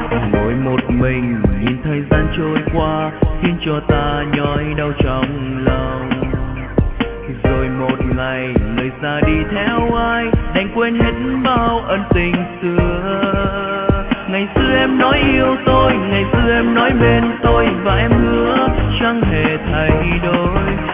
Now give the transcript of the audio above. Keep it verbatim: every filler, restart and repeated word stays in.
ngồi một mình nhìn thời gian trôi qua khiến cho ta nhói đau trong lòng. Rồi một ngày người ra đi theo ai đành quên hết bao ân tình xưa. Ngày xưa em nói yêu tôi, ngày xưa em nói bên tôi và em hứa chẳng hề thay đổi.